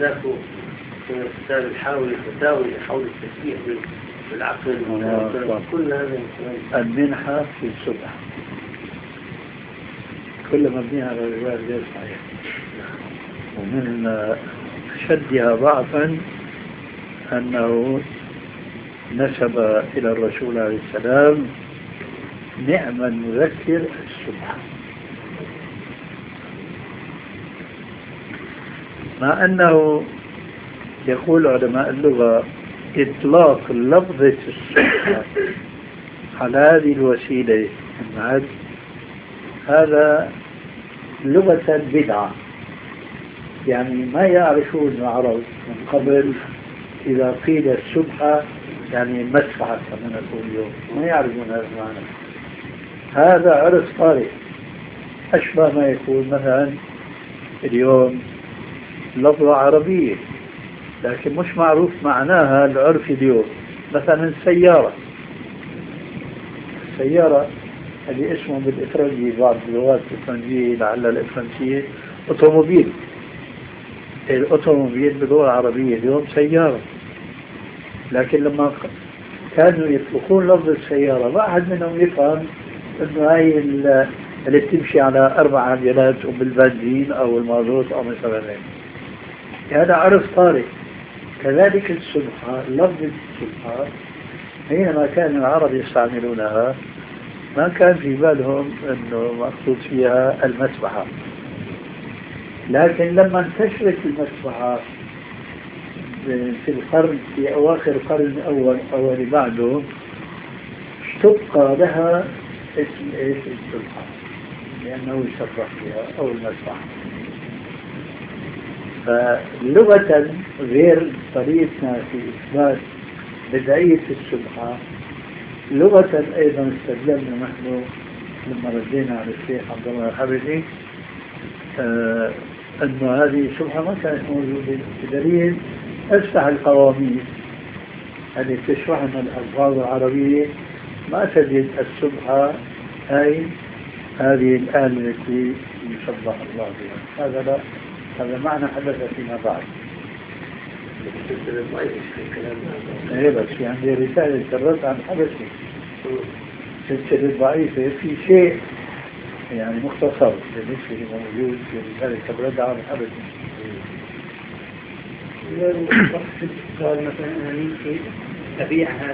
ذاك كتاب الحاوي فتاوي حول التشبيه بالعقل كل هذا المنحة في السبحة كل مبنية على الرواية غير صحيح ومن شدها ضعفا أنه نسب إلى الرسول عليه السلام نعم المذكر السبحة مع أنه يقول علماء اللغة إطلاق لفظة السبحة على هذه الوسيلة المعد هذا لغة بدعة يعني ما يعرفون العرب من قبل إذا قيل السبحة يعني مسحة كما نقول اليوم ما يعرفون هذا المعنى هذا عرف طارئ أشبه ما يكون مثلا اليوم لفظة عربية لكن مش معروف معناها العرف اليوم مثلا السيارة اللي اسمه بالإفرنجي بعض اللغات الإفرنجية لعل الإفرنسية أوتوموبيل الأوتوموبيل باللغة العربية اليوم سيارة لكن لما كانوا يطلقون لفظ السيارة ما أحد منهم يفهم أنه هاي اللي بتمشي على 4 عجلات وبالبنزين أو المازوت أو مثلا ذلك هذا عرف طارئ كذلك السبحة لفظ السبحة حينما كان العرب يستعملونها ما كان في بالهم أنه مقصود فيها المسبحة لكن لما انتشرت المسبحة في أواخر القرن الأول أو اللي بعده اشتق لها اسم السبحة لأنه يشرح فيها أو المسبحة فلغة غير طريقتنا في إثبات بدعية السبحة لغة أيضا استدللنا نحن لما ردينا على الشيخ عبد الله الحبشي أن هذه السبحة ما كانت موجودة بدليل افتح القواميس التي تشرح لنا الألفاظ العربية ما تجد السبحة أي هذه الآلة التي يشبه الله بها هذا لا هذا معنى حدث فيما بعد ايه بس في عندي رسالة سرت عن حبشي سلسلة ضعيفة في شيء يعني مختصر بالنسبة موجود في رسالة سرت عن حبشي قال مثلا أنا يمكن أبيع هذا